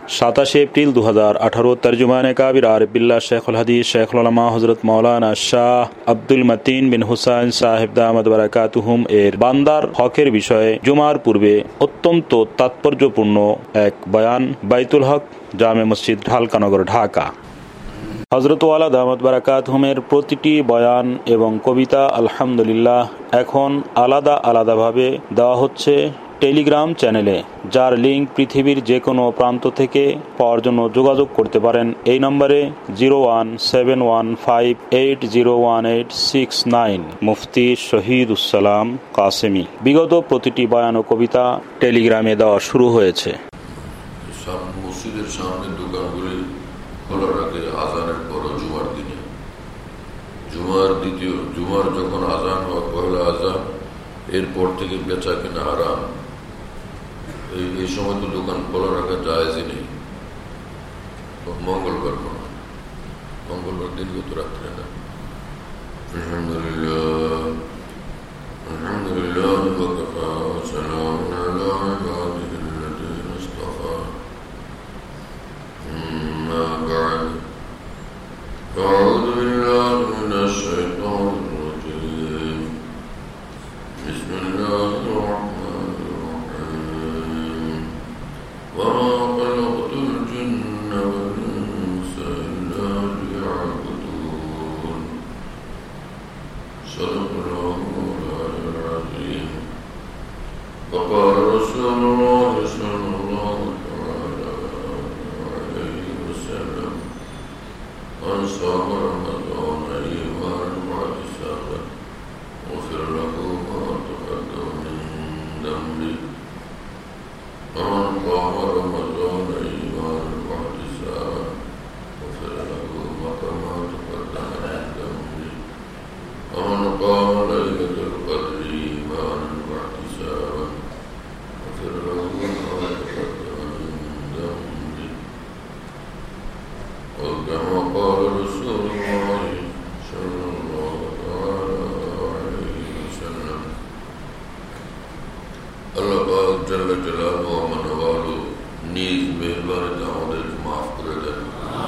27 April 2018 তর্জমানে কাবির আরিফ বিল্লাহ শেখুল হাদিস শেখুল উলামা হযরত মাওলানা শাহ আব্দুল মতিন বিন হুসাইন সাহেব দামাত বারাকাতুহুম এর বান্দার হকের বিষয়ে জুমার পূর্বে অত্যন্ত তাৎপর্যপূর্ণ এক বয়ান, বাইতুল হক, জামে মসজিদ, ঢালকানগর, ঢাকা। হযরত ওয়ালা দামাত বারাকাতুহুমের প্রতিটি বয়ান এবং কবিতা আলহামদুলিল্লাহ এখন আলাদা আলাদাভাবে দেওয়া হচ্ছে টেলিগ্রাম চ্যানেলে, যার লিঙ্ক পৃথিবীর যে কোনো প্রান্ত থেকে পাওয়ার জন্য যোগাযোগ করতে পারেন এই নম্বরে 0171580186 মুফতি শহীদুসালাম কাসেমি। বিগত প্রতিটি বয়ান ও কবিতা টেলিগ্রামে দেওয়া শুরু হয়েছে। মসজিদের সামনে দোকানগুলি খোলা রাখে আজানের পর জুমার দিনে। জুমার যখন আজান বা পহেলা আজান, এরপর থেকে বেচা কেনা হারাম। এই সময় তো দোকান খোলা রাখা জায়েজই নেই। মঙ্গলবার দিনগত রাত্রে না। আলহামদুলিল্লাহ আলহামদুলিল্লাহ ওয়াকাফা ওয়া সালামুন আলা ইবাদিহিল্লাযীনা ইসতাফা। আম্মা বা'দ। আউযু বিল্লাহি মিনাশ শাইতানির রাজীম। বিসমিল্লাহির রাহমানির রাহিম। ওয়া মা খালাকতুল জিন্না ওয়াল ইনসা ইল্লা লিয়া'বুদুন। সাদাকাল্লাহুল আযীম। ওয়া ক্বালা রাসূলুল্লাহি সাল্লাল্লাহু আলাইহি ওয়াসাল্লাম মান সামা রমাদানা ঈমানান ওয়া ইহতিসাবান غفر له ما تقدم من ذنبه ومن قام رمضان إيمانا واحتسابا غفر له ما تقدم من ذنبه ومن قام ليلة القدر إيمانا واحتسابا غفر له ما تقدم من ذنبه وكما قال رسول الله صلى الله عليه وسلم আল্লাহ পাক জাল্লা জালালুহু ওয়া মানওয়ালু নিজ মেহেরবানিতে আমাদের মাফ করে দেন,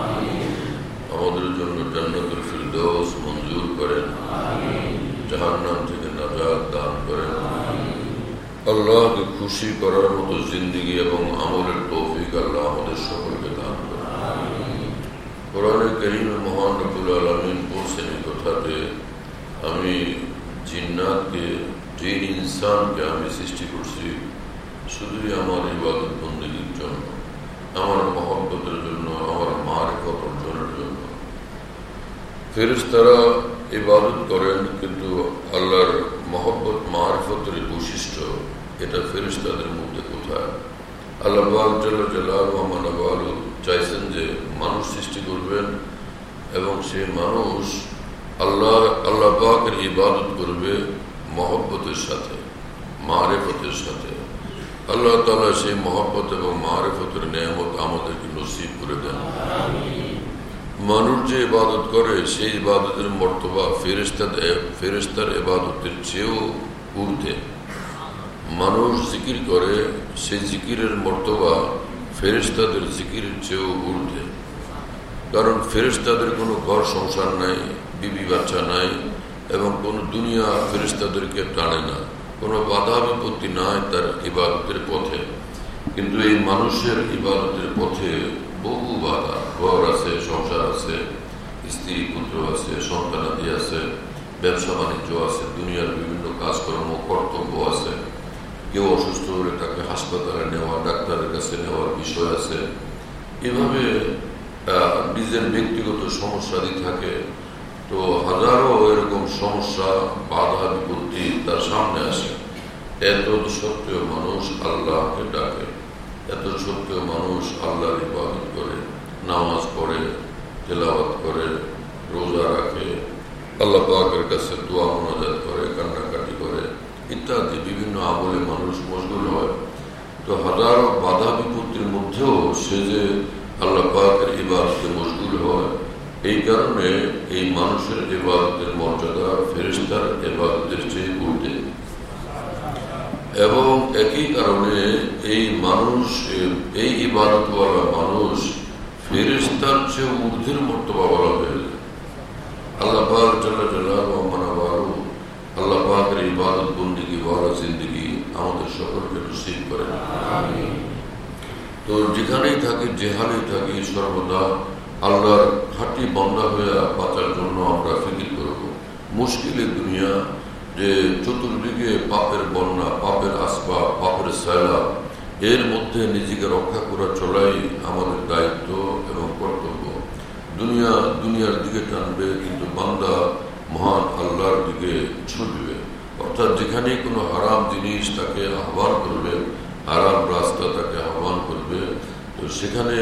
আমাদের জন্য জান্নাতুল ফিরদৌস মঞ্জুর করেন, জাহান্নাম থেকে নাজাত দান করেন। আল্লাহকে খুশি করার মতো জিন্দেগি এবং আমলের তৌফিক আল্লাহ আমাদের সকলকে দান করেন। কোরআনে কারীমে মহান রব্বুল আলামিন বলছেন এই কথাতে, আমি জিন্নাতকে, জিন ইনসানকে আমি সৃষ্টি করছি শুধুই আমার ইবাদত বন্দেগীর জন্য, আমার মহব্বতের জন্য, আমার মারিফত অর্জনের জন্য। ফেরেশতারা ইবাদত করেন, কিন্তু আল্লাহর মহব্বত মারিফতের বৈশিষ্ট্য এটা ফেরেশতাদের মধ্যে কোথায়? আল্লাহ পাক জাল্লা জালালুহু ওয়া মানওয়ালু চাইছেন যে মানুষ সৃষ্টি করবেন এবং সেই মানুষ আল্লাহ পাকের ইবাদত করবে মহব্বতের সাথে, মারিফতের সাথে। আল্লাহ তাআলা সেই মহব্বত এবং মারিফতের নেয়ামত আমাদেরকে নসিব করে দেন। মানুষ যে ইবাদত করে সেই ইবাদতের মর্তবা ফেরেশতার ইবাদতের চেয়েও ঊর্ধ্বে। মানুষ জিকির করে, সেই জিকিরের মর্তবা ফেরেশতাদের জিকিরের চেয়েও ঊর্ধ্বে। কারণ ফেরেশতাদের কোনো ঘর সংসার নাই, বিবি বাচ্চা নাই, এবং কোনো দুনিয়া ফেরেশতাদেরকে টানে না, কোনো বাধা বিপত্তি নাই তার ইবাদতের পথে। কিন্তু এই মানুষের ইবাদতের পথে বহু বাধা। ঘর আছে, সংসার আছে, স্ত্রী পুত্র আছে, সন্তানাদি আছে, ব্যবসা বাণিজ্য আছে, দুনিয়ার বিভিন্ন কাজকর্ম কর্তব্য আছে। কেউ অসুস্থ হলে তাকে হাসপাতালে নেওয়া, ডাক্তারের কাছে নেওয়ার বিষয় আছে। এভাবে নিজের ব্যক্তিগত সমস্যাদি থাকে। তো হাজারো এরকম সমস্যা, বাধা বিপত্তি তার সামনে আসে। এত সত্ত্বেও মানুষ আল্লাহকে ডাকে, এত সত্ত্বেও মানুষ আল্লাহর ইবাদত করে, নামাজ পড়ে, তেলাওয়াত করে, রোজা রাখে, আল্লাহ পাকের কাছে দোয়া মোনাজাত করে, কান্নাকাটি করে, ইত্যাদি বিভিন্ন আমলে মানুষ মশগুল হয়। তো হাজারো বাধা বিপত্তির মধ্যেও সে যে আল্লাহ পাকের ইবাদতে মশগুল হয়, এই কারণে এই মানুষের ইবাদতের মর্যাদা ফেরেশতার ইবাদতের চেয়ে ঊর্ধ্বে। এবং একই কারণে এই ইবাদতওয়ালা মানুষ ফেরেশতার চেয়ে ঊর্ধ্বের মর্তবা বলা হয়েছে। আল্লাহ পাক জাল্লা জালালুহু ওয়া মানাওয়ালু আল্লাহ পাকের ইবাদত বন্দেগী ওয়ালা জিন্দেগি আমাদের সকলকে নসিব করেন। আমিন। তো যেখানেই থাকি, যে হালেই থাকি, সর্বদা আল্লাহর খাঁটি বান্দা হয়ে বাঁচার জন্য আমরা ফিকির করব। মুশকিলের দুনিয়া, যে চতুর্দিকে পাপের বন্যা, পাপের আসবাব, পাপের সয়লাব, এর মধ্যে নিজেকে রক্ষা করা চলাই আমাদের দায়িত্ব এবং কর্তব্য। দুনিয়ার দিকে টানবে, কিন্তু বান্দা মহান আল্লাহর দিকে ছুটবে। অর্থাৎ যেখানে কোনো হারাম জিনিস তাকে আহ্বান করবে, হারাম রাস্তা তাকে আহ্বান করবে, তো সেখানে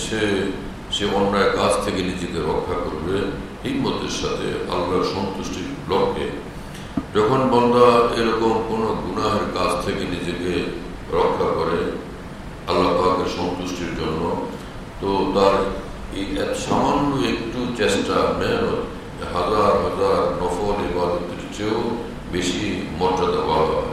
সে অন্যায় কাজ থেকে নিজেকে রক্ষা করবে হিম্মতের সাথে, আল্লাহর সন্তুষ্টির লক্ষ্যে। যখন বান্দা এরকম কোনো গুনাহের কাজ থেকে নিজেকে রক্ষা করে আল্লাহ পাকের সন্তুষ্টির জন্য, তো তার এই সামান্য একটু চেষ্টা, মেহনত হাজার হাজার নফল ইবাদতের চেয়েও বেশি মর্যাদা পাওয়া হয়।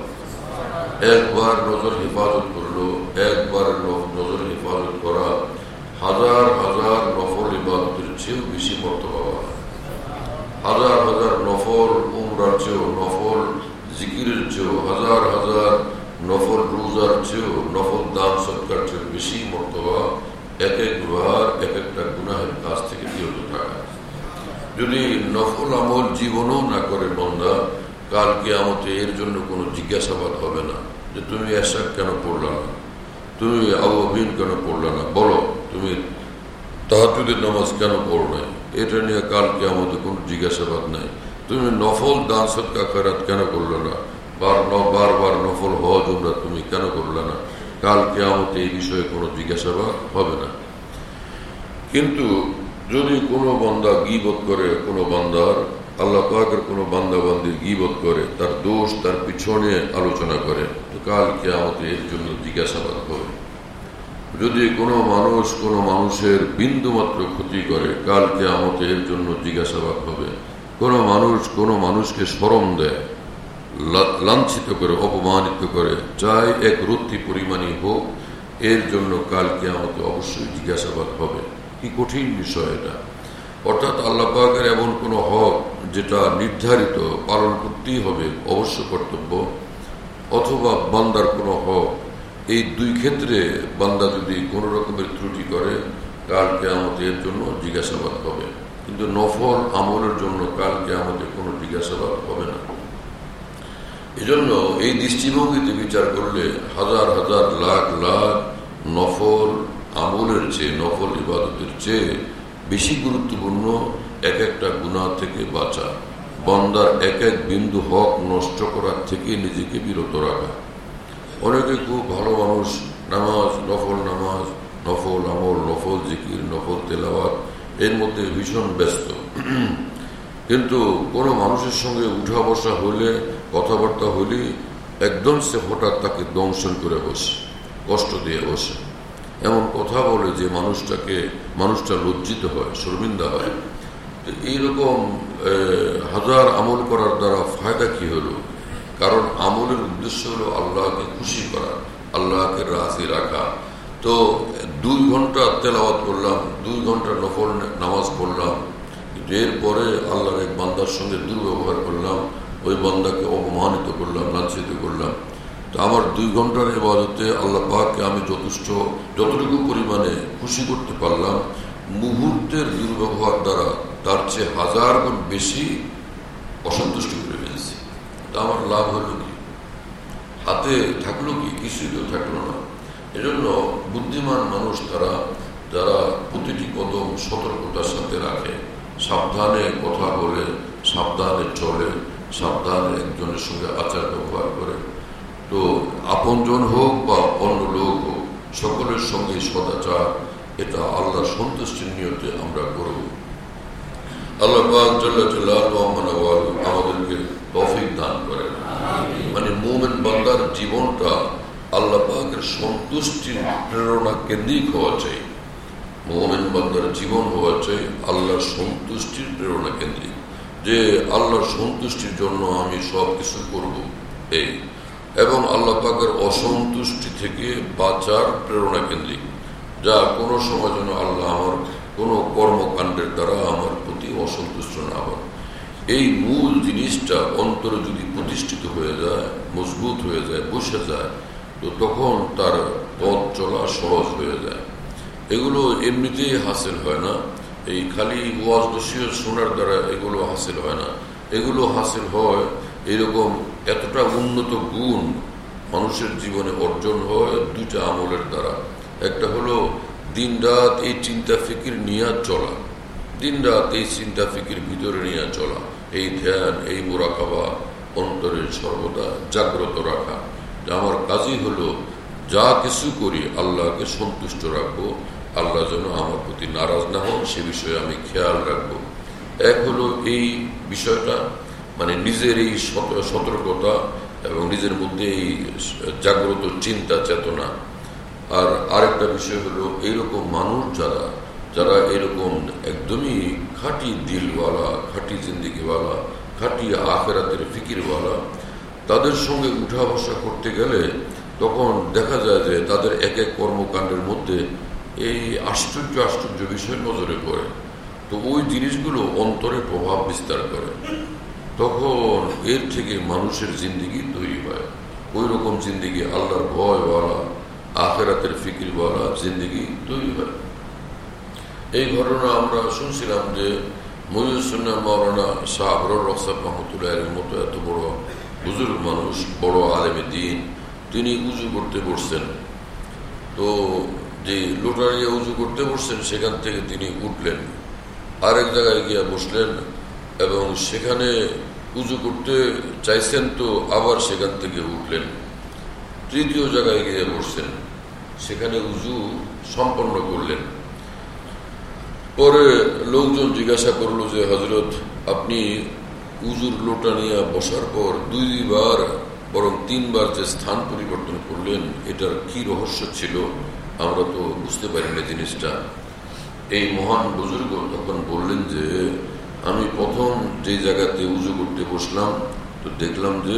একবার নজর হেফাজত করলো, একবার নজর হেফাজত করা হাজার হাজার নফল ইবাদতের চেয়েও বেশি মর্যাদা পাওয়া হয়। হাজার হাজার নফল উমরার চেয়েও, নফল জিকিরের চেয়েও, হাজার হাজার নফল রোজার চেয়েও, নফল দান সৎকার চেয়েও বেশি মর্তবা এক একবার এক একটা গুনাহের কাজ থেকে বিরত থাকা। যদি নফল আমল জীবনও না করে বান্দা, কাল কিয়ামতে এর জন্য কোনো জিজ্ঞাসাবাদ হবে না যে তুমি এশা কেন পড়লা না, তুমি আওয়াবিন কেন পড়লা না, বলো তুমি তাহাজ্জুদের নামাজ কেন পড়ো নাই, এটা নিয়ে কাল কিয়ামতে কোনো জিজ্ঞাসাবাদ নাই। তুমি নফল দান সদকা খয়রাত কেন করলে না, বারবার নফল হজ উমরা তুমি কেন করলে না, কাল কিয়ামতে এই বিষয়ে কোনো জিজ্ঞাসাবাদ হবে না। কিন্তু যদি কোনো বান্দা গীবত করে, কোনো বান্দার আল্লাহ পাকের কোনো বান্দাবান্দির গীবত করে, তার দোষ তার পিছনে আলোচনা করে, তো কাল কিয়ামতে এর জন্য জিজ্ঞাসাবাদ হবে। যদি কোনো মানুষ কোনো মানুষের বিন্দুমাত্র ক্ষতি করে, কাল কিয়ামতে এর জন্য জিজ্ঞাসাবাদ হবে। কোনো মানুষ কোনো মানুষকে শরম দেয়, লাঞ্ছিত করে, অপমানিত করে, চাই এক রত্তি পরিমাণই হোক, এর জন্য কাল কিয়ামতে অবশ্যই জিজ্ঞাসাবাদ হবে। কি কঠিন বিষয় এটা! অর্থাৎ আল্লাহ পাকের এমন কোনো হক যেটা নির্ধারিত পালন করতেই হবে, অবশ্য কর্তব্য, অথবা বান্দার কোনো হক, এই দুই ক্ষেত্রে বান্দা যদি কোনো রকমের ত্রুটি করে, কাল কিয়ামতে এর জন্য জিজ্ঞাসাবাদ হবে। কিন্তু নফল আমলের জন্য কাল কিয়ামতে কোনো জিজ্ঞাসাবাদ হবে না। এজন্য এই দৃষ্টিভঙ্গিতে বিচার করলে হাজার হাজার লাখ লাখ নফল আমলের চেয়ে, নফল ইবাদতের চেয়ে বেশি গুরুত্বপূর্ণ এক একটা গুনাহ থেকে বাঁচা, বান্দার এক এক বিন্দু হক নষ্ট করার থেকে নিজেকে বিরত রাখা। অনেকে খুব ভালো মানুষ, নামাজ, নফল আমল, নফল জিকির, নফল তেলাওয়াত, এর মধ্যে ভীষণ ব্যস্ত। কিন্তু কোনো মানুষের সঙ্গে উঠা বসা হলে, কথাবার্তা হলে একদম সে হঠাৎ তাকে দংশন করে বসে, কষ্ট দিয়ে বসে, এমন কথা বলে যে মানুষটা লজ্জিত হয়, শর্মিন্দা হয়। এইরকম হাজার আমল করার দ্বারা ফায়দা কি হলো? কারণ আমলের উদ্দেশ্য হলো আল্লাহকে খুশি করা, আল্লাহকে রাজি রাখা। তো 2 ঘন্টা তেলাওয়াত করলাম, 2 ঘন্টা নফল নামাজ পড়লাম, এরপরে আল্লাহর এক বান্দার সঙ্গে দুর্ব্যবহার করলাম, ওই বান্দাকে অপমানিত করলাম, লাঞ্ছিত করলাম। তো আমার 2 ঘন্টার ইবাদতে আল্লাহ পাককে আমি যতটুকু পরিমাণে খুশি করতে পারলাম, মুহূর্তের দুর্ব্যবহার দ্বারা তার চেয়ে 1000 গুণ বেশি অসন্তুষ্টি করে ফেলেছি। তা আমার লাভ হলো কি? হাতে থাকলো কি? কিছুই তো থাকলো না। এজন্য বুদ্ধিমান মানুষ তারা, যারা প্রতিটি কদম সতর্কতার সাথে রাখে, সাবধানে কথা বলে, সাবধানে চলে, সাবধানে একজনের সঙ্গে আচার ব্যবহার করে, তো আপনজন হোক বা অন্য লোক হোক, সকলের সঙ্গে সদাচার, এটা আল্লাহ সন্তুষ্টির নিয়তে আমরা করব। আল্লাহ পাক জাল্লা জালালুহু আমাদেরকে তৌফিক দান করেন। মানে মুমিন বান্দার জীবনটা আল্লাহ পাকের সন্তুষ্টির প্রেরণা কেন্দ্রিক হওয়া চাই। মুমিন বান্দার জীবন হওয়া চাই আল্লাহর সন্তুষ্টির প্রেরণা কেন্দ্রিক, যে আল্লাহর সন্তুষ্টির জন্য আমি সব কিছু করব, এই, এবং আল্লাহ পাকের অসন্তুষ্টি থেকে বাঁচার প্রেরণা কেন্দ্রিক, যা কোনো সময় যেন আল্লাহ আমার কোনো কর্মকাণ্ডের দ্বারা আমার প্রতি অসন্তুষ্ট না হন। এই মূল জিনিসটা অন্তরে যদি প্রতিষ্ঠিত হয়ে যায়, মজবুত হয়ে যায়, বসে যায়, তো তখন তার পথ চলা সহজ হয়ে যায়। এগুলো এমনিতেই হাসিল হয় না, এই খালি ওয়াজ নসিহত শোনার দ্বারা এগুলো হাসিল হয় না। এগুলো হাসিল হয় এরকম এতটা উন্নত গুণ মানুষের জীবনে অর্জন হয় দুইটা আমলের দ্বারা। একটা হলো দিন রাত এই চিন্তা ফিকির নিয়ে চলা, দিন রাত এই চিন্তা ফিকির ভিতরে নিয়ে চলা, এই ধ্যান, এই মুরাকাবা, অন্তরের সর্বদা জাগ্রত রাখা। আমার কাজই হলো যা কিছু করি আল্লাহকে সন্তুষ্ট রাখবো, আল্লাহ যেন আমার প্রতি নারাজ না হন সে বিষয়ে আমি খেয়াল রাখবো। এক হলো এই বিষয়টা, মানে নিজের এই সতর্কতা এবং নিজের মধ্যে এই জাগ্রত চিন্তা চেতনা। আর আরেকটা বিষয় হলো এইরকম মানুষ যারা এরকম একদমই খাঁটি দিলওয়ালা, খাঁটি জিন্দিগিওয়ালা, খাঁটি আখেরাতের ফিকিরওয়ালা, তাদের সঙ্গে উঠা বসা করতে গেলে তখন দেখা যায় যে তাদের এক এক কর্মকাণ্ডের মধ্যে এই আশ্চর্য আশ্চর্য বিষয় নজরে পড়ে। তো ওই জিনিসগুলো অন্তরে প্রভাব বিস্তার করে, তখন এর থেকে মানুষের জিন্দিগি তৈরি হয়। ওই রকম জিন্দিগি আল্লাহর ভয়ওয়ালা, আখেরাতের ফিকিরওয়ালা জিন্দিগি তৈরি হয়। এই ঘটনা আমরা শুনছিলাম যে মহিউসুন্নাহ মাওলানা শাহ আবরার রহসাব রহমতুল্লাহের মতো এত বড় বুজুর্গ মানুষ, বড় আলেমে দ্বীন, তিনি উজু করতে বসছেন। তো যে লোটা নিয়ে উজু করতে বসছেন সেখান থেকে তিনি উঠলেন, আরেক জায়গায় গিয়ে বসলেন এবং সেখানে উজু করতে চাইছেন, তো আবার সেখান থেকে উঠলেন, তৃতীয় জায়গায় গিয়ে বসছেন, সেখানে উজু সম্পন্ন করলেন। পরে লোকজন জিজ্ঞাসা করলো যে হযরত, আপনি উজুর লোটা নিয়ে বসার পর দুইবার বরং তিনবার যে স্থান পরিবর্তন করলেন, এটার কি রহস্য ছিল? আমরা তো বুঝতে পারি না জিনিসটা। এই মহান বুজুর্গ তখন বললেন যে আমি প্রথম যে জায়গাতে উজু করতে বসলাম, তো দেখলাম যে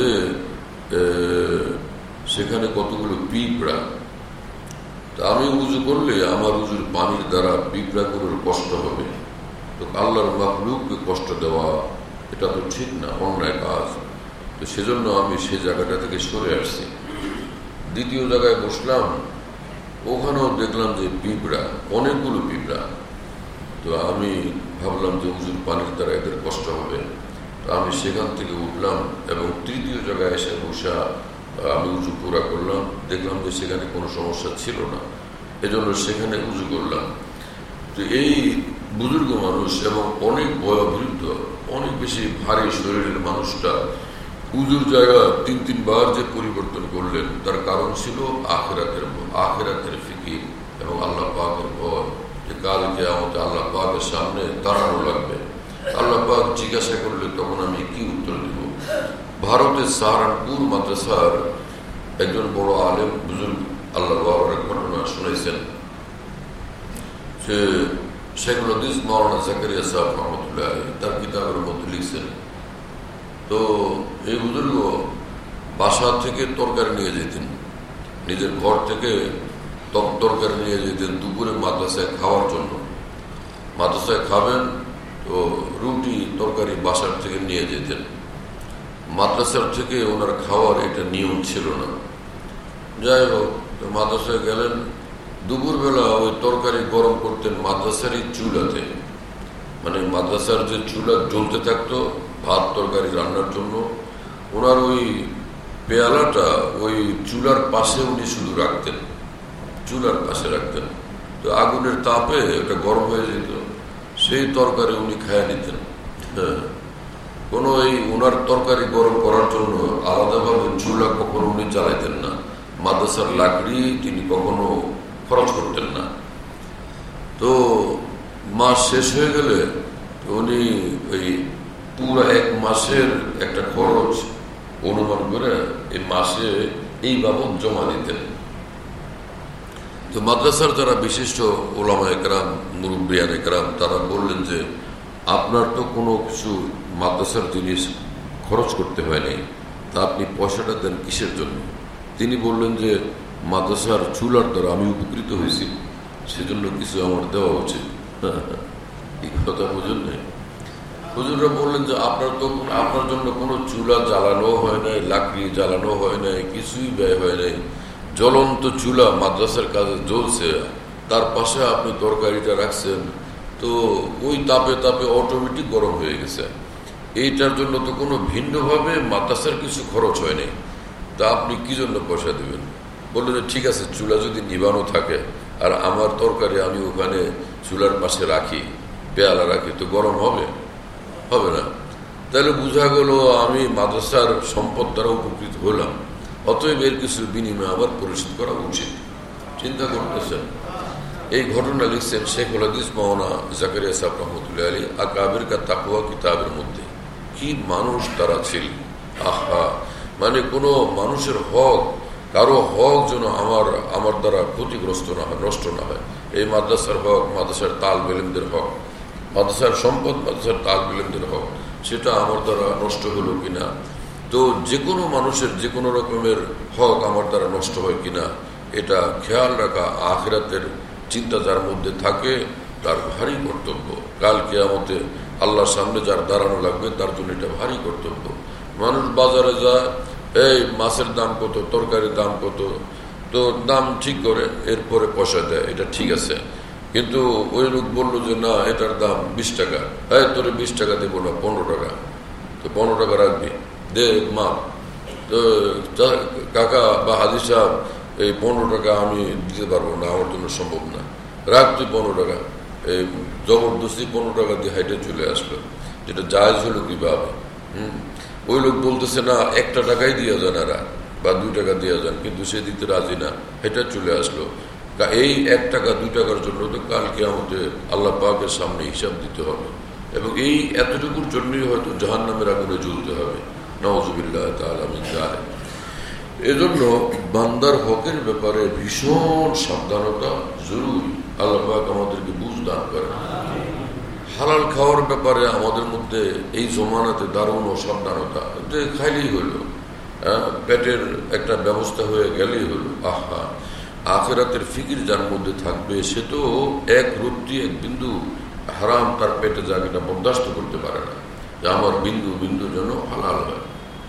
সেখানে কতগুলো পিঁপড়া। তা আমি উজু করলে আমার উজুর পানির দ্বারা পিঁপড়াগুলোর কষ্ট হবে, তো আল্লাহর মাখলুককে কষ্ট দেওয়া এটা তো ঠিক না, অন্যায় কাজ। তো সেজন্য আমি সেই জায়গাটা থেকে সরে আসছি। দ্বিতীয় জায়গায় বসলাম, ওখানেও দেখলাম যে পিঁপড়া, অনেকগুলো পিঁপড়া। তো আমি ভাবলাম যে উজুর পানির দ্বারা এদের কষ্ট হবে, তো আমি সেখান থেকে উঠলাম এবং তৃতীয় জায়গায় এসে বসা আমি উজু পুরা করলাম, দেখলাম যে সেখানে কোনো সমস্যা ছিল না, এজন্য সেখানে উজু করলাম। তো এই বুজুর্গ মানুষ এবং অনেক বয়োবৃদ্ধ, অনেক বেশি ভারী শরীরের মানুষটা উজুর জায়গা তিনবার যে পরিবর্তন করলেন, তার কারণ ছিল আখেরাতের ফিকির এবং আল্লাহ পাকের ভয়, যে কাল কিয়ামতে আল্লাহ পাকের সামনে দাঁড়ানো লাগবে। আল্লাহ পাক জিজ্ঞাসা করলে তখন আমি কি উত্তর দিব? ভারতের সাহারানপুর মাদ্রাসার একজন বড় আলেম বুজুর্গ আল্লাহ বাবার ঘটনা শুনেছেন। সে শেখুল হাদিস মাওলানা জাকারিয়া সাহেব রহমতুল্লাহ তার কিতাবের মধ্যে লিখছেন। তো এই বুজুর্গ বাসা থেকে তরকারি নিয়ে যেতেন, নিজের ঘর থেকে তরকারি নিয়ে যেতেন দুপুরে মাদ্রাসায় খাওয়ার জন্য। মাদ্রাসায় খাবেন, তো রুটি তরকারি বাসার থেকে নিয়ে যেতেন। মাদ্রাসার থেকে ওনার খাওয়ার এটা নিয়ম ছিল না। যাই হোক, মাদ্রাসায় গেলেন, দুপুরবেলা ওই তরকারি গরম করতেন মাদ্রাসারই চুলাতে, মানে মাদ্রাসার যে চুলা জ্বলতে থাকতো ভাত তরকারি রান্নার জন্য, ওনার ওই পেয়ালাটা ওই চুলার পাশে উনি শুধু রাখতেন, চুলার পাশে রাখতেন। তো আগুনের তাপে ওটা গরম হয়ে যেত, সেই তরকারি উনি খাইয়ে নিতেন। হ্যাঁ, কোনো এই ওনার তরকারি গরম করার জন্য আলাদাভাবে চুলা কখনো উনি জ্বালাইতেন না, মাদ্রাসার লাকড়ি তিনি কখনো খরচ করতেন না। তো মাস শেষ হয়ে গেলে উনি ওই পুরো এক মাসের একটা খরচ অনুমান করে এই মাসে এই বাবদ জমা দিতেন। তো মাদ্রাসার যারা বিশিষ্ট ওলামা একরাম, মুরব্বিয়ান একরাম, তারা বললেন যে আপনার তো কোনো কিছু মাদ্রাসার জিনিস খরচ করতে হয় নাই, তা আপনি পয়সাটা দেন কিসের জন্য? তিনি বললেন যে মাদ্রাসার চুলার দ্বারা আমি উপকৃত হয়েছি, সেজন্য কিছু আমার দেওয়া উচিত। এই কথা বুঝুন নেই। হুজুররা বললেন যে আপনার জন্য কোনো চুলা জ্বালানো হয় নাই, লাকড়ি জ্বালানো হয় নাই, কিছুই ব্যয় হয় নাই। জ্বলন্ত চুলা মাদ্রাসার কাজে জ্বলছে, তার পাশে আপনি তরকারিটা রাখছেন, তো ওই তাপে তাপে অটোমেটিক গরম হয়ে গেছে। এইটার জন্য তো কোনো ভিন্নভাবে মাদ্রাসার কিছু খরচ হয় নাই, তা আপনি কি জন্য পয়সা দেবেন? বললেন যে ঠিক আছে, চুলা যদি নিবানো থাকে আর আমার তরকারি আমি ওখানে চুলার পাশে রাখি, পেয়ালা রাখি, তো গরম হবে? হবে না। তাহলে বোঝা গেল আমি মাদ্রাসার সম্পদ দ্বারা উপকৃত হলাম, অতএব এর কিছু বিনিময় আবার পরিশোধ করা উচিত। চিন্তা করতেছেন। এই ঘটনা লিখছেন শেখুল হাদিস মাওলানা জাকারিয়া সাহেব রহমতুল্লাহ আলী আকাবির কা তাকওয়া কিতাবের মধ্যে। কি মানুষ তারা ছিল! আহা, মানে কোনো মানুষের হক, কারো হক যেন আমার দ্বারা ক্ষতিগ্রস্ত না হয়, নষ্ট না হয়। এই মাদ্রাসার হক, মাদ্রাসার তালিব ইলমদের হক, মাদ্রাসার সম্পদ, মাদ্রাসার তালিব ইলমদের হক, সেটা আমার দ্বারা নষ্ট হলো কিনা, তো যে কোনো মানুষের যে কোনো রকমের হক আমার দ্বারা নষ্ট হয় কিনা, এটা খেয়াল রাখা আখিরাতের চিন্তা যার মধ্যে থাকে তার ভারী কর্তব্য। কাল কিয়ামতে আল্লাহর সামনে যার দাঁড়ানো লাগবে তার জন্য এটা ভারী কর্তব্য। মানুষ বাজারে যায়, এই মাছের দাম কত, তরকারির দাম কত, তো দাম ঠিক করে এরপরে পয়সা দেয়, এটা ঠিক আছে। কিন্তু ওই লোক বললো যে না, এটার দাম 20 টাকা, এই তোরে 20 টাকা দেবো না, 15 টাকা, তো 15 টাকা রাখবি, দে মা। তো কাকা বা হাজি সাহেব, এই 15 টাকা আমি দিতে পারবো না, আমার জন্য সম্ভব না, রাখ তুই 15 টাকা। এই জবরদস্তি 15 টাকা দিয়ে হাইটে চলে আসলো, যেটা জায়েজ হলো কিভাবে? ওই লোক বলতেছে না, 1 টাকাই দিয়ে যান এরা, বা 2 টাকা দিয়ে যান, কিন্তু সে দিতে রাজি না, এটা চলে আসলো। এই 1 টাকা 2 টাকার জন্য তো কালকে আমাদের আল্লাহ পাকের সামনে হিসাব দিতে হবে, এবং এই এতটুকুর জন্যই হয়তো জাহান্নামের আগুনে জ্বলতে হবে। নাউযুবিল্লাহ তাআলা মিন যালিক। এজন্য বান্দার হকের ব্যাপারে ভীষণ সাবধানতা জরুরি। আল্লাহ পাক আমাদেরকে বুঝ দান করেন। হালাল খাওয়ার ব্যাপারে আমাদের মধ্যে এই জমানাতে দারুণ অসাবধানতা, যে খাইলেই হলো, পেটের একটা ব্যবস্থা হয়ে গেলেই হলো। আহা, আখিরাতের ফিকির যার মধ্যে থাকবে সে তো এক রত্তি এক বিন্দু হারাম তার পেটে যাক এটা বরদাস্ত করতে পারে না, যে আমার বিন্দু বিন্দু যেন হালাল হয়।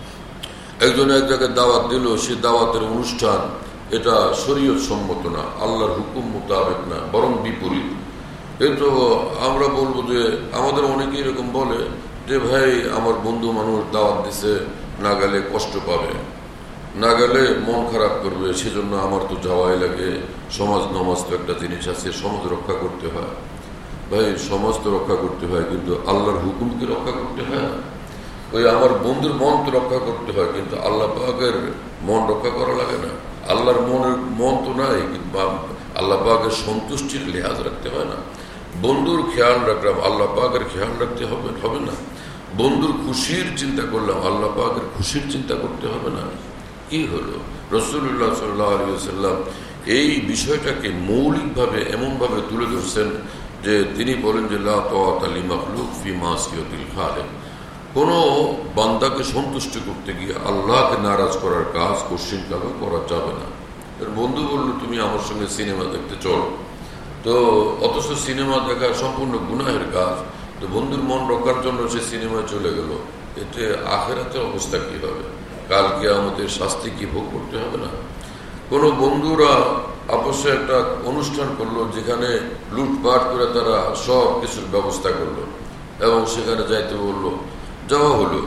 একজন এক জায়গায় দাওয়াত দিল, সে দাওয়াতের অনুষ্ঠান এটা শরীয়ত সম্মত না, আল্লাহর হুকুম মোতাবেক না, বরং বিপরীত। কিন্তু আমরা বলবো যে আমাদের অনেকেই এরকম বলে যে ভাই আমার বন্ধু মানুষ দাওয়াত দিছে, না গেলে কষ্ট পাবে, না গেলে মন খারাপ করবে, সেজন্য আমার তো যাওয়াই লাগে। সমাজ নমাজ তো একটা জিনিস আছে, সমাজ রক্ষা করতে হয়। ভাই সমাজ তো রক্ষা করতে হয়, কিন্তু আল্লাহর হুকুমকে রক্ষা করতে হয় না। ওই আমার বন্ধুর মন তো রক্ষা করতে হয়, কিন্তু আল্লাহ পাকের মন রক্ষা করা লাগে না। আল্লাহর মন তো নাই, কিন্তু আল্লাহ পাকের সন্তুষ্টির লিহাজ রাখতে হয় না। বন্ধুর খেয়াল রাখলাম, আল্লাহ পাকের খেয়াল রাখতে হবে না। বন্ধুর খুশির চিন্তা করলাম, আল্লাহ পাকের খুশির চিন্তা করতে হবে না। কি হলো? রাসূলুল্লাহ সাল্লাল্লাহু আলাইহি ওয়াসাল্লাম এই বিষয়টাকে মৌলিকভাবে এমনভাবে তুলে ধরছেন যে তিনি বলেন যে লা তাআতা লিমাখলুক ফি মাসিয়াতিল খালিক। কোন বান্দাকে সন্তুষ্ট করতে গিয়ে আল্লাহকে নারাজ করার কাজ কোশ্চিনকালে করা যাবে না। এর বন্ধু বলল তুমি আমার সঙ্গে সিনেমা দেখতে চলো, তো অথচ সিনেমা দেখা সম্পূর্ণ গুনাহের কাজ। তো বন্ধুর মন রক্ষার জন্য সে সিনেমায় চলে গেল, এতে আখিরাতের অবস্থা কি হবে? কাল কিয়ামতের শাস্তি কি ভোগ করতে হবে না? কোন বন্ধুরা অবশ্যই একটা অনুষ্ঠান করলো যেখানে লুটপাট করে তারা সব কিছুর ব্যবস্থা করলো, এবং সেখানে যাইতে বললো, যাওয়া হলো,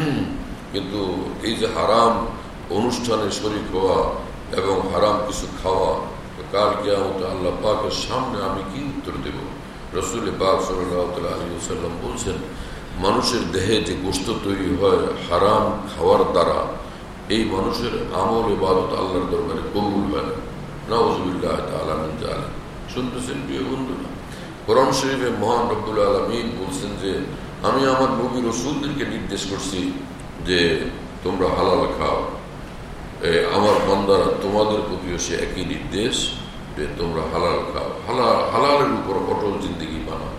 কিন্তু এই যে হারাম অনুষ্ঠানে শরীক হওয়া এবং হারাম কিছু খাওয়া, কাল কিয়ামতে আল্লাহ পাকের সামনে আমি কি উত্তর দেব? রাসূল পাক সাল্লাল্লাহু আলাইহি ওয়াসাল্লাম বলছেন, মানুষের দেহে যে গোশত তৈরি হয় হারাম খাওয়ার দ্বারা, এই মানুষের আমল ইবাদত আল্লাহর দরবারে কবুল হয় না। নাউযুবিল্লাহ তাআলা মিন যালিক। শুনতেছেন প্রিয় বন্ধুরা, কোরআন শরীফে মহান রব্বুল আলামিন বলছেন যে আমি আমার নবী রাসূলদেরকে নির্দেশ করছি যে তোমরা হালাল খাও। আমার বান্দারা তোমাদের প্রতিও সে একই নির্দেশ যে তোমরা হালাল খাও, হালালের উপর অটল জিন্দেগি বানাও।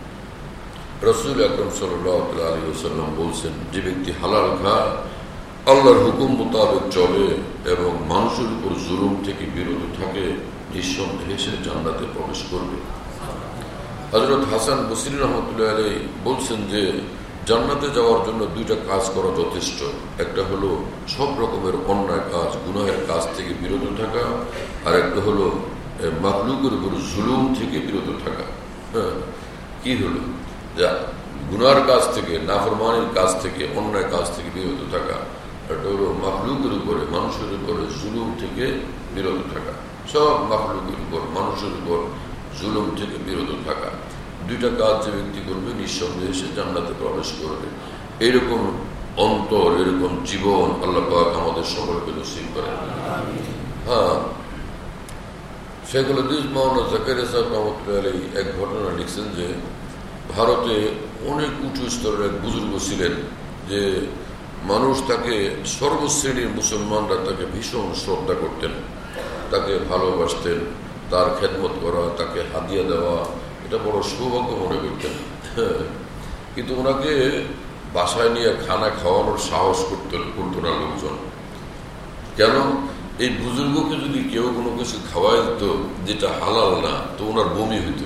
রাসূল আকরাম সাল্লাল্লাহু আলাইহি ওয়াসাল্লাম বলছেন, যে ব্যক্তি হালাল খায়, আল্লাহর হুকুম মোতাবেক চলে এবং মানুষের উপর জুলুম থেকে বিরত থাকে, নিঃসন্দেহে সে জান্নাতে প্রবেশ করবে। হযরত হাসান বসরি রহমতুল্লাহ আলাইহি বলছেন যে জান্নাতে যাওয়ার জন্য দুইটা কাজ করা যথেষ্ট। একটা হলো সব রকমের অন্যায় কাজ, গুনাহের কাজ থেকে বিরত থাকা, আর একটা হলো মাখলুকের উপর জুলুম থেকে বিরত থাকা। হ্যাঁ, কি হলো? যা গুনার কাজ থেকে, নাফরমানির কাজ থেকে, অন্যায় কাজ থেকে বিরত থাকা। একটা হলো মাখলুকের উপরে, মানুষের উপরে জুলুম থেকে বিরত থাকা। সব মাখলুকের উপর, মানুষের উপর জুলুম থেকে বিরত থাকা। দুইটা কাজ যে ব্যক্তি করবে নিঃসন্দেহে সে জান্নাতে প্রবেশ করবে। এইরকম অন্তর, এরকম জীবন আল্লাহ পাক আমাদের সকলকে নসিব করেন। হ্যাঁ, শেখুল হাদিস মাওলানা জাকারিয়া সাহেব রহমতুল্লাহ আলাইহি এক ঘটনা লিখছেন যে ভারতে অনেক উঁচু স্তরের এক বুজুর্গ ছিলেন, যে মানুষ তাকে, সর্বশ্রেণীর মুসলমানরা তাকে ভীষণ শ্রদ্ধা করতেন, তাকে ভালোবাসতেন, তার খেদমত করা, তাকে হাদিয়া দেওয়া এটা বড় সৌভাগ্য মনে করতেন। কিন্তু ওনাকে বাসায় নিয়ে খানা খাওয়ানোর সাহস করতো না লোকজন। কেন? এই বুজুর্গকে যদি কেউ কোনো কিছু খাওয়াই দিত যেটা হালাল না, তো ওনার বমি হইত,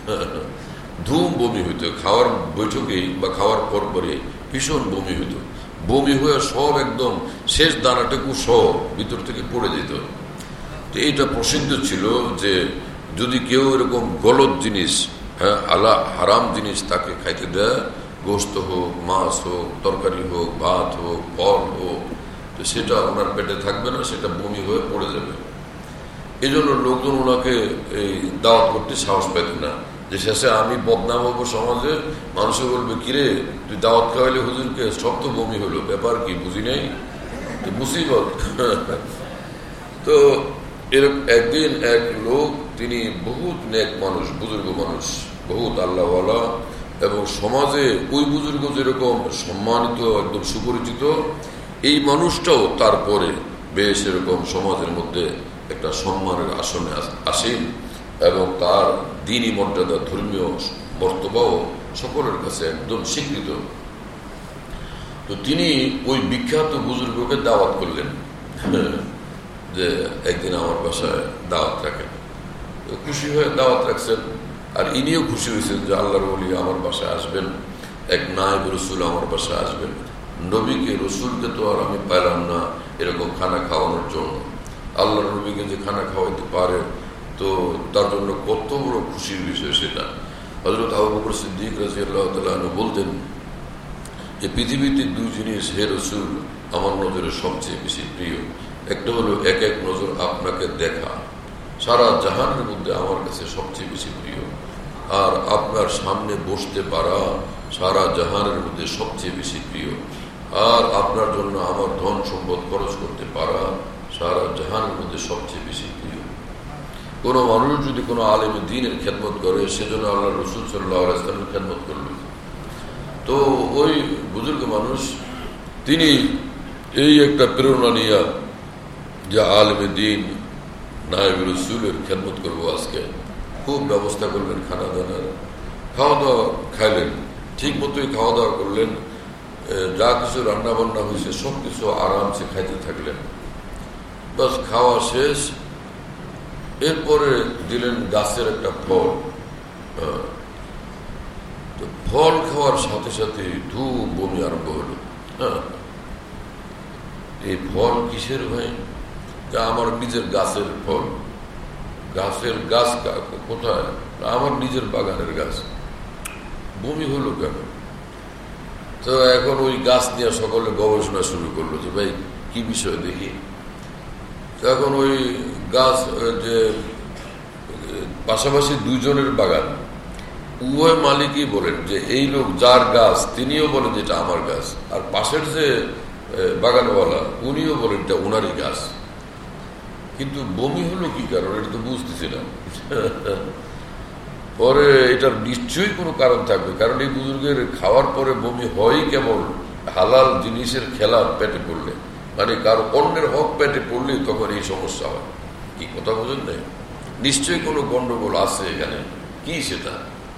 ধুম বমি হইত। খাওয়ার বৈঠকেই বা খাওয়ার পরে ভীষণ বমি হইত। বমি হয়ে সব একদম শেষ দানাটুকু সহ ভিতর থেকে পড়ে যেত। তো এইটা প্রসিদ্ধ ছিল যে যদি কেউ এরকম গলত জিনিস, হারাম জিনিস তাকে খাইতে দেয়, গোস্ত হোক, মাছ হোক, তরকারি হোক, ভাত হোক, ফল হোক, তো সেটা ওনার পেটে থাকবে না, সেটা বমি হয়ে পড়ে যাবে। এই জন্য লোকজন ওনাকে এই দাওয়াত করতে সাহস পেত না, যে শেষে আমি বদনাম হবো সমাজে, মানুষে বলবে কিরে তুই দাওয়াত খাওয়াইলে হুজুরকে, সব তো বমি হলো, ব্যাপার কি বুঝি নাই, তো মুসিবত। তো এরকম একদিন এক লোক, তিনি বহুত নেক মানুষ, বুজুর্গ মানুষ, বহুত আল্লাহওয়ালা, এবং সমাজে ওই বুজুর্গ যেরকম সম্মানিত, একদম সুপরিচিত, এই মানুষটাও তারপরে বেশ এরকম সমাজের মধ্যে একটা সম্মানের আসনে আসেন, এবং তার দ্বীনি মর্যাদা, ধর্মীয় বর্তমাও সকলের কাছে একদম স্বীকৃত। তো তিনি ওই বিখ্যাত বুজুর্গকে দাওয়াত করলেন যে একদিন আমার বাসায় দাওয়াত রাখেন। খুশি হয়ে দাওয়াত রাখছেন, আর ইনিও খুশি হয়েছেন যে আল্লাহর ওলি আমার বাসায় আসবেন, এক নায়েব রসুল আমার বাসায় আসবেন। নবীকে, রসুলকে তো আর আমি পাইলাম না এরকম খানা খাওয়ানোর জন্য, আল্লাহর নবীকে যে খানা খাওয়াইতে পারে, তো তার জন্য কত বড় খুশির বিষয় সেটা। হযরত আবু বকর সিদ্দিক রাদিয়াল্লাহু তাআলা আনহু বলতেন যে পৃথিবীতে দুই জিনিস হে রসুল আমার নজরে সবচেয়ে বেশি প্রিয়। একটা হলো এক এক নজর আপনাকে দেখা, সারা জাহানের মধ্যে আমার কাছে সবচেয়ে বেশি প্রিয়। আর আপনার সামনে বসতে পারা সারা জাহানের মধ্যে সবচেয়ে বেশি প্রিয়। আর আপনার জন্য আমার ধন সম্পদ খরচ করতে পারা সারা জাহানের মধ্যে সবচেয়ে বেশি প্রিয়। কোনো মানুষ যদি কোনো আলেমে দ্বীনের খেদমত করে, সেজন্য আল্লাহ রসুল সাল্লাল্লাহু আলাইহি ওয়াসাল্লামের খেদমত করবে। তো ওই বুজুর্গ মানুষ তিনি এই একটা প্রেরণা নিয়ে যে আলেমে দ্বীন, নায়েব রসুলের খেদমত করবো আজকে, খুব ব্যবস্থা করলেন খানা দানার, খাওয়া দাওয়া খাইলেন, ঠিক মতোই খাওয়া দাওয়া করলেন, যা কিছু রান্না বান্না হয়েছে সব কিছু আরামসে খাইতে থাকলেন। বাস খাওয়া শেষ, এরপরে দিলেন গাছের একটা ফল। তো ফল খাওয়ার সাথে সাথে ধূম বমি আরম্ভ হলো। এই ফল কিসের ভাই? যা আমার নিজের গাছের ফল। গাছের গাছ কোথায়? আমার নিজের বাগানের গাছ। বমি হলো কেন? তো এখন ওই গাছ নিয়ে সকলে গবেষণা শুরু করলো যে ভাই কি বিষয় দেখি। এখন ওই গাছ, যে পাশাপাশি দুইজনের বাগান, উভয় মালিকই বলেন যে এই লোক যার গাছ তিনিও বলেন যেটা আমার গাছ, আর পাশের যে বাগানওয়ালা উনিও বলেন এটা ওনারই গাছ। কিন্তু বমি হলো কি কারণ এটা তো বুঝতেছিলাম। পরে এটার নিশ্চয়ই কোনো কারণ থাকবে, কারণ এই বুজুর্গের খাওয়ার পরে বমি হয় কেবল হালাল জিনিসের খেলা পেটে পড়লে, মানে কারো অন্যের হক পেটে পড়লে তখন এই সমস্যা হয়। কি কথা বোঝেন না? নিশ্চয়ই কোনো গন্ডগোল আছে এখানে, কি সেটা?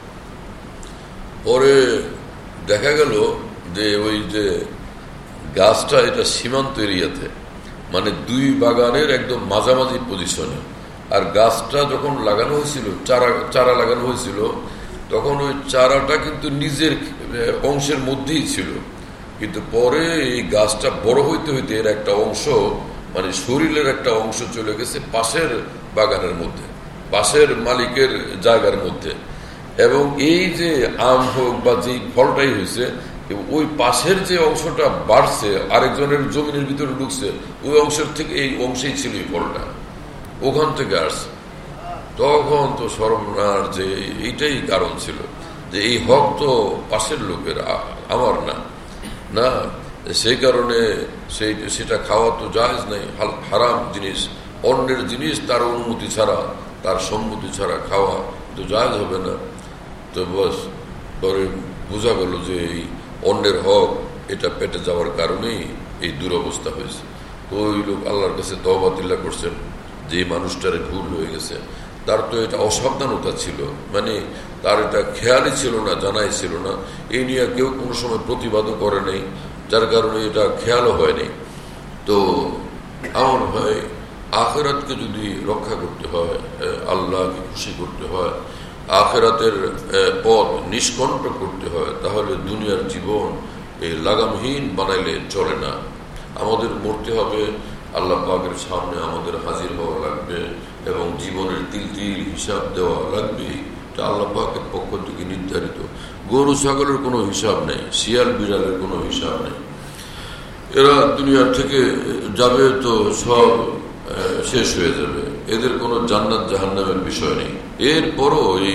পরে দেখা গেল যে ওই যে গাছটা, এটা সীমান্ত এরিয়াতে, মানে দুই বাগানের একদম মাঝামাঝি পজিশনে। আর গাছটা যখন লাগানো হয়েছিল, চারা লাগানো হয়েছিল, তখন ওই চারাটা কিন্তু নিজের অংশের মধ্যেই ছিল, কিন্তু পরে এই গাছটা বড় হইতে হইতে এর একটা অংশ, মানে শরীরের একটা অংশ চলে গেছে পাশের বাগানের মধ্যে, পাশের মালিকের জায়গার মধ্যে। এবং এই যে আম হোক বা যে ফলটাই হয়েছে, ওই পাশের যে অংশটা বাড়ছে আরেকজনের জমিনের ভিতরে ঢুকছে, ওই অংশের থেকে এই অংশেই ছিল এই ফলটা, ওখান থেকে আসছে। তখন তো সর্বনাশ, যে এইটাই কারণ ছিল যে এই হক তো পাশের লোকের, আমার না, না সেই কারণে সেটা খাওয়া তো জায়েজ নাই, হারাম জিনিস, অন্যের জিনিস তার অনুমতি ছাড়া, তার সম্মতি ছাড়া খাওয়া তো জায়েজ হবে না। তো বস পরে বোঝা গেল যে এই অন্যের হক এটা পেটে যাওয়ার কারণেই এই দুরবস্থা হয়েছে। তো ওই লোক আল্লাহর কাছে তওবা তিল্লা করছেন যে মানুষটারে ভুল হয়ে গেছে, তার তো এটা অসাবধানতা ছিল, মানে তার এটা খেয়ালই ছিল না, জানাই ছিল না, এই নিয়ে কেউ কোনো সময় প্রতিবাদও করে নেই, যার কারণে এটা খেয়ালও হয়নি। তো আমার হয় আখিরাতকে যদি রক্ষা করতে হয়, আল্লাহকে খুশি করতে হয়, আখিরাতের পথ নিষ্কণ্ঠ করতে হয়, তাহলে দুনিয়ার জীবন এই লাগামহীন বানাইলে চলে না। আমাদের মরতে হবে, আল্লাহ পাকের সামনে আমাদের হাজির হওয়া লাগবে এবং জীবনের তিল তিল হিসাব দেওয়া লাগবে। এটা আল্লাহ পাকের পক্ষ থেকে নির্ধারিত। গরু ছাগলের কোনো হিসাব নেই, শিয়াল বিড়ালের কোনো হিসাব নেই, এরা দুনিয়ার থেকে যাবে তো সব শেষ হয়ে যাবে, এদের কোনো জান্নাত জাহান্নামের বিষয় নেই। এরপরও এই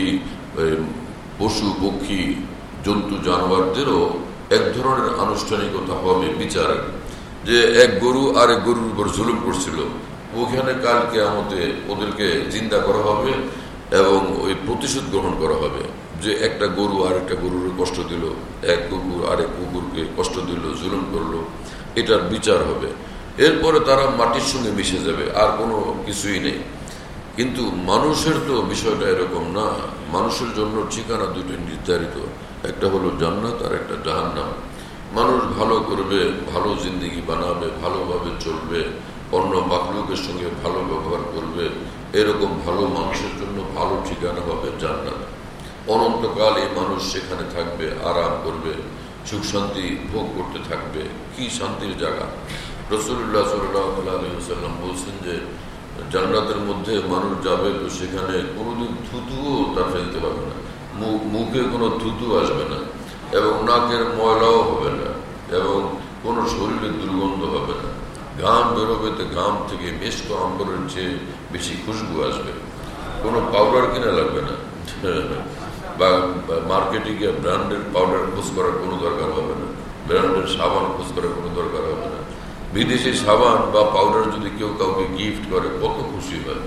পশু পক্ষী জন্তু জানোয়ারদেরও এক ধরনের আনুষ্ঠানিকতা হবে বিচার, যে এক গরু আর এক গরুর উপর জুলুম করছিল, ওখানে কালকে আমাদের ওদেরকে জিন্দা করা হবে এবং ওই প্রতিশোধ গ্রহণ করা হবে। যে একটা গরু আর একটা গরুর কষ্ট দিল, এক কুকুর আরেক কুকুরকে কষ্ট দিল, জুলুম করলো, এটার বিচার হবে। এরপরে তারা মাটির সঙ্গে মিশে যাবে, আর কোনো কিছুই নেই। কিন্তু মানুষের তো বিষয়টা এরকম না। মানুষের জন্য ঠিকানা দুটো নির্ধারিত, একটা হলো জান্নাত আর একটা জাহান্নাম। মানুষ ভালো করবে, ভালো জিন্দেগি বানাবে, ভালোভাবে চলবে, অন্য মাখলুকের সঙ্গে ভালো ব্যবহার করবে, এরকম ভালো মানুষের জন্য ভালো ঠিকানা হবে জান্নাত। অনন্তকাল এই মানুষ সেখানে থাকবে, আরাম করবে, সুখ শান্তি ভোগ করতে থাকবে। কি শান্তির জায়গা! রাসূলুল্লাহ সাল্লাল্লাহু আলাইহি ওয়াসাল্লাম বলছেন যে জান্নাতের মধ্যে মানুষ যাবে, তো সেখানে কোনোদিন থুতুও তার ফেলতে পারবে না, মুখে কোনো থুতু আসবে না, এবং নাকের ময়লাও হবে না, এবং কোনো শরীরে দুর্গন্ধ হবে না। ঘাম বেরোবে, তো ঘাম থেকে মেশক আম্বরের চেয়ে বেশি খুশবু আসবে। কোনো পাউডার কিনা লাগবে না, বা মার্কেটে গিয়ে ব্র্যান্ডের পাউডার খোঁজ করার কোনো দরকার হবে না, ব্র্যান্ডের সাবান খোঁজ করার কোনো দরকার হবে না। বিদেশি সাবান বা পাউডার যদি কেউ কাউকে গিফট করে কত খুশি হয়।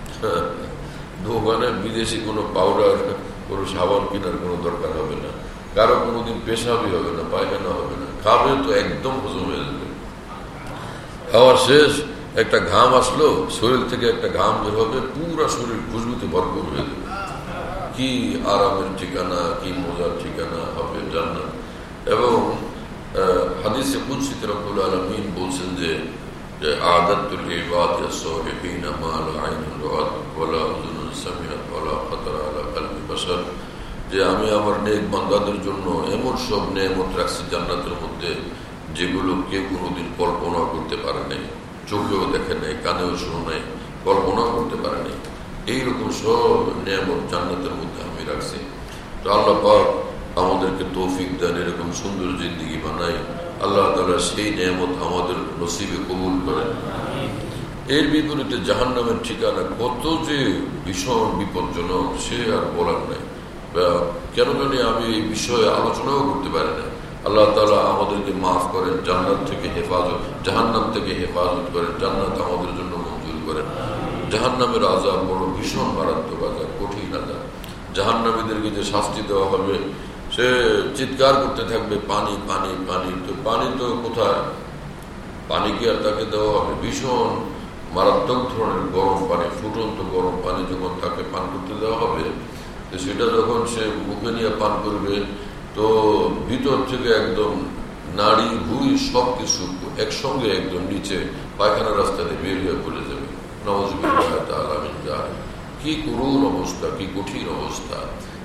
দোকানে বিদেশি কোনো পাউডার, কোনো সাবান কেনার কোনো দরকার হবে না। কারো কোনোদিন পেশাবই হবে না, পায়খানা হবে না, খাবে তো একদম হজম হয়ে যাবে। খাওয়া শেষ, একটা ঘাম আসলো, শরীর থেকে একটা ঘাম বের হবে, পুরা শরীর খুশবুতে ভরপুর হয়ে যাবে। কি আরামের ঠিকানা, কি মজার ঠিকানা হবে জান্নাত। এবং হাদিসে কুদসিতে রব্বুল আলামিন বলছেন যে আদাতুল ইবাদিস সালিহিন মা লা আইনুন রাআত ওয়া লা উযুনুন সামিআত ওয়া লা খাতারা আলা কলবি বাশার, যে আমি আমার নেক বান্দাদের জন্য এমন সব নেয়ামত রাখছি জান্নাতের মধ্যে যেগুলো কেউ কোনোদিন কল্পনা করতে পারে নাই, চোখেও দেখে নাই, কানেও শুনে নাই, কল্পনা করতে পারে নাই। এইরকম সব নেয়ামত জান্নাতের মধ্যে আমি রাখছি। তো আল্লাহ পাক আমাদেরকে তৌফিক দেন, এরকম সুন্দর জিন্দেগি বানাই। আল্লাহ তাআলা সেই নেয়ামত আমাদের নসিবে কবুল করেন। এর বিপরীতে জাহান্নামের ঠিকানা কত যে ভীষণ বিপজ্জনক, সে আর বলার নাই। কেন জানি আমি এই বিষয়ে আলোচনাও করতে পারি না। আল্লাহ তাআলা আমাদেরকে মাফ করেন, জান্নাত থেকে হেফাজত, জাহান্নাম থেকে হেফাজত করেন, জান্নাত আমাদের জন্য মঞ্জুর করেন। জাহান্নামের আযাব বড় ভীষণ মারাত্মক আযাব, কঠিন আযাব। জাহান্নামীদেরকে যে শাস্তি দেওয়া হবে, সে চিৎকার করতে থাকবে পানি পানি পানি। তো পানি তো কোথায়, পানি কি আর তাকে দেওয়া হবে? ভীষণ মারাত্মক ধরনের গরম পানি, ফুটন্ত গরম পানি যখন তাকে পান করতে দেওয়া হবে, তো সেটা যখন সে মুখে নিয়ে পান করবে, তো ভিতর থেকে একদম নাড়ি ভুঁড়ি সবকিছু একসঙ্গে একদম নিচে পায়খানা রাস্তাতে বের হয়ে পড়ে যাবে। নাউযুবিল্লাহি তাআলা মিন যালিক। কি করুণ অবস্থা, কি কঠিন অবস্থা।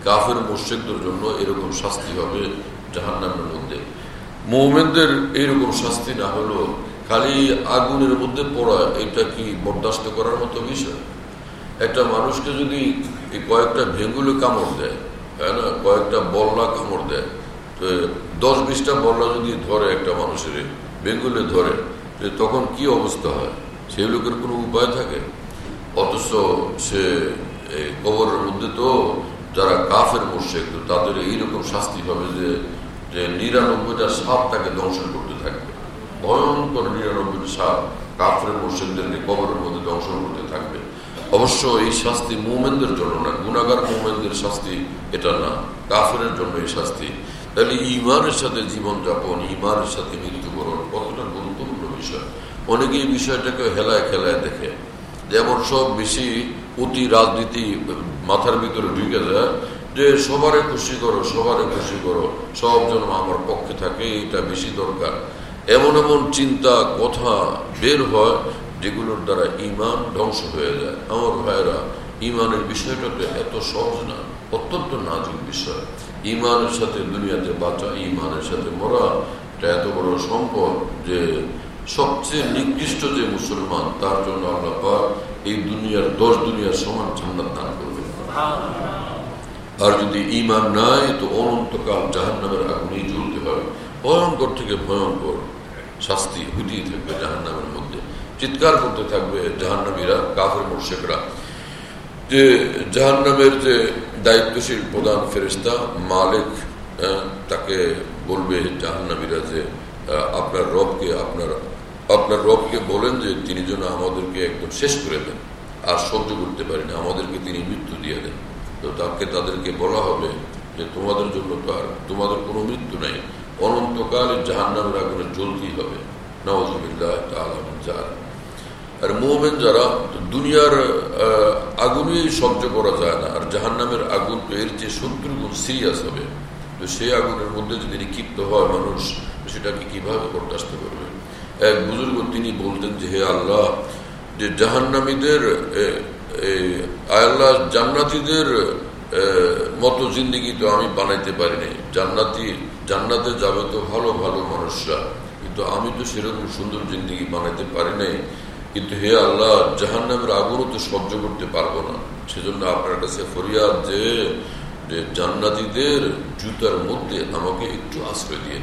কাফের মুশরিকদের জন্য এরকম শাস্তি হবে জাহান্নামের মধ্যে। মুমিনদের এইরকম শাস্তি না হলো খালি আগুনের মধ্যে পড়া, এটা কি বরদাস্ত করার মতো বিষয়? একটা মানুষকে যদি কয়েকটা ভেঙ্গুলে কামড় দেয়, হ্যাঁ না, কয়েকটা বল্লা কামড় দেয়, তো 10-20টা বল্লা যদি ধরে একটা মানুষের বেঙ্গুলে ধরে, তখন কি অবস্থা হয়? সেই লোকের কোনো উপায় থাকে? অথচ সে কবরের মধ্যে তো যারা কাফের মুশরিক তাদের এইরকম শাস্তি হবে যে 99টা সাপ তাকে দংশন করতে থাকবে। ভয়ঙ্কর 99টা সাপ কাফের মুশরিকদেরকে কবরের মধ্যে দংশন করতে থাকবে। অবশ্য এই শাস্তি মুমিনদের জন্য না, গুনাহগার মুমিনদের শাস্তি এটা না, কাফেরের জন্য এই শাস্তি। তাহলে ঈমানের সাথে জীবনযাপন, ঈমানের সাথে মৃত্যুবরণ কতটা গুরুত্বপূর্ণ বিষয়। অনেকে এই বিষয়টাকে হেলায় খেলায় দেখে, যেমন সব বেশি অতি রাজনীতি মাথার ভিতরে ঢুকে যায় যে সবারে খুশি করো, সবারে খুশি করো, সব যেন আমার পক্ষে থাকে, এটা বেশি দরকার। এমন এমন চিন্তা কথা বের হয় যেগুলোর দ্বারা ঈমান ধ্বংস হয়ে যায়। আমার ভাইয়েরা, ঈমানের বিষয়টা তো এত সহজ না, অত্যন্ত নাজুক বিষয়। ঈমানের সাথে দুনিয়াতে বাঁচা, ঈমানের সাথে মরা, এটা এত বড় সম্পদ যে সবচেয়ে নিকৃষ্ট যে মুসলমান তার জন্য আল্লাহ পাক এই দুনিয়ার 10 দুনিয়ার সমান জান্নাত দান করবে। আর যদি ঈমান নাই তো অনন্তকাল জাহান্নামের আগুনেই জ্বলতে হবে। ভয়ঙ্কর থেকে ভয়ঙ্কর শাস্তি হইতেই থাকবে জাহান্নামের মধ্যে। চিৎকার করতে থাকবে জাহান্নামীরা, কাফের মুশরিকরা। যে জাহান্নামের যে দায়িত্বশীল প্রধান ফেরেশতা মালিক, তাকে বলবে জাহান্নামীরা যে আপনার রবকে বলেন যে তিনি যেন আমাদেরকে একদম শেষ করে দেন, আর সহ্য করতে পারি না, আমাদেরকে তিনি মৃত্যু দিয়ে দেন। তো তাদেরকে বলা হবে যে তোমাদের জন্য তো আর তোমাদের কোনো মৃত্যু নাই, অনন্তকাল জাহান্নামের আগুনে জ্বলতেই হবে। নাউযুবিল্লাহ তাআলা মিন যালিক। আর মুমিন যারা, দুনিয়ার আগুনই সহ্য করা যায় না, আর জাহান্নামের আগুন তো এর চেয়ে 70 গুণ সিরিয়াস হবে। তো সেই আগুনের মধ্যে যদি নিক্ষিপ্ত হয় মানুষ, সেটাকে কিভাবে বরদাস্ত করবে? এক বুজুর্গ তিনি বলতেন যে হে আল্লাহ, যে জাহান্নামীদের আল্লাহ জান্নাতীদের মতো জিন্দেগি তো আমি বানাইতে পারিনি। জান্নাতে যাবে তো ভালো ভালো মানুষরা, কিন্তু আমি তো সেরকম সুন্দর জিন্দেগি বানাইতে পারি নাই। কিন্তু হে আল্লাহ, জাহান্নামের আগুনও তো সহ্য করতে পারবো না। সেজন্য আপনার কাছে ফরিয়াদ যে জান্নাতীদের জুতার মধ্যে আমাকে একটু আশ্রয় দিয়ে,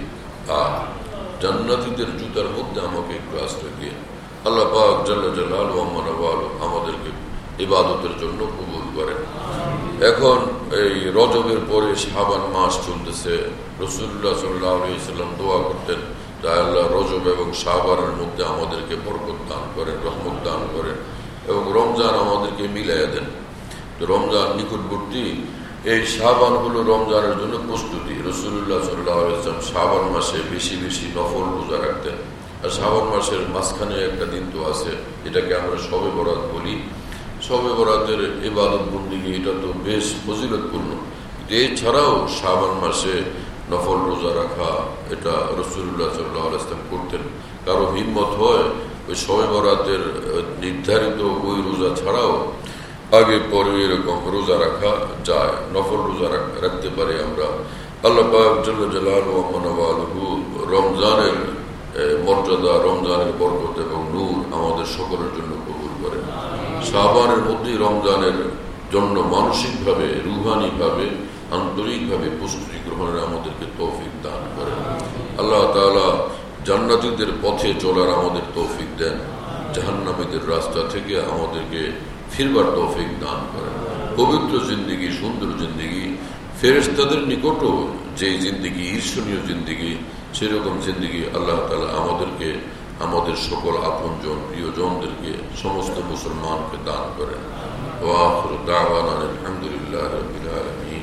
জান্নাতীদের জুতার মধ্যে আমাকে একটু আশ্রয় দিয়ে। আল্লাহ পাক জাল্লা জালালুহু ওয়া মানাওয়ালু আমাদেরকে ইবাদতের জন্য কবুল করেন। এখন এই রজবের পরে শাবান মাস চলতেছে। রাসূলুল্লাহ সাল্লাল্লাহু আলাইহি ওয়াসাল্লাম দোয়া করতেন, আল্লাহ রজব এবং শাবানের মধ্যে আমাদেরকে বরকত দান করেন, রহমত দান করেন, এবং রমজান আমাদেরকে মিলাইয়া দেন। তো রমজান নিকটবর্তী, এই শাবান হলো রমজানের জন্য প্রস্তুতি। রাসূলুল্লাহ সাল্লাল্লাহু আলাইহি ওয়াসাল্লাম শাবান মাসে বেশি বেশি নফল রোজা রাখতেন। আর শাবান মাসের মাঝখানে একটা দিন তো আছে, এটাকে আমরা শবে বরাত বলি। শবে বরাতের ইবাদত বন্দেগী এটা তো বেশ ফজিলতপূর্ণ। এছাড়াও শাবান মাসে নফল রোজা রাখা, এটা রাসূলুল্লাহ সাল্লাল্লাহু আলাইহি ওয়াসাল্লাম করতেন। কারো হিম্মত হয় ওই শবে বরাতের নির্ধারিত ওই রোজা ছাড়াও আগে পরে এরকম রোজা রাখা যায়, নফল রোজা রাখতে পারি আমরা। আল্লাহ পাক জাল্লা জালালুহু ওয়া মানাওয়ালুহু রমজানের মর্যাদা, রমজানের বরকত এবং নূর আমাদের সকলের জন্য কবুল করেন। শাবানের মধ্যেই রমজানের জন্য মানসিকভাবে, রুহানিভাবে, আন্তরিকভাবে প্রস্তুতি গ্রহণের আমাদেরকে তৌফিক দান করেন। আল্লাহ তাআলা জান্নাতীদের পথে চলার আমাদের তৌফিক দেন, জাহান্নামীদের রাস্তা থেকে আমাদেরকে ফিরবার তৌফিক দান করেন। পবিত্র জিন্দেগি, সুন্দর জিন্দেগি, ফেরেশতাদের নিকটও যে জিন্দেগি ঈর্ষণীয় জিন্দেগি, সেরকম জিন্দেগি আল্লাহ তাআলা আমাদেরকে, আমাদের সকল আপনজন প্রিয়জনদেরকে, সমস্ত মুসলমানকে দান করেন। ওয়া আখিরু দাওয়ানা আলহামদুলিল্লাহি রাব্বিল আলামিন।